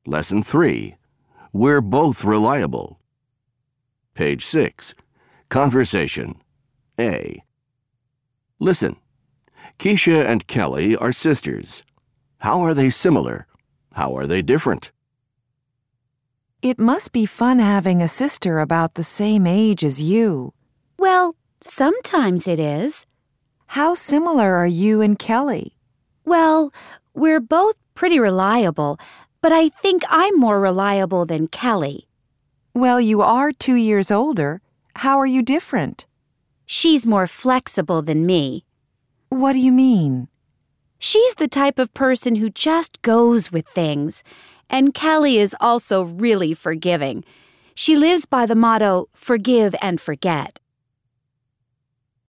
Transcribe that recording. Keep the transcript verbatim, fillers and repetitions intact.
Lesson three. We're both reliable. Page six. Conversation. A. Listen. Keisha and Kelly are sisters. How are they similar? How are they different? It must be fun having a sister about the same age as you. Well, sometimes it is. How similar are you and Kelly? Well, we're both pretty reliable, but I think I'm more reliable than Kelly. Well, you are two years older. How are you different? She's more flexible than me. What do you mean? She's the type of person who just goes with things. And Kelly is also really forgiving. She lives by the motto, forgive and forget.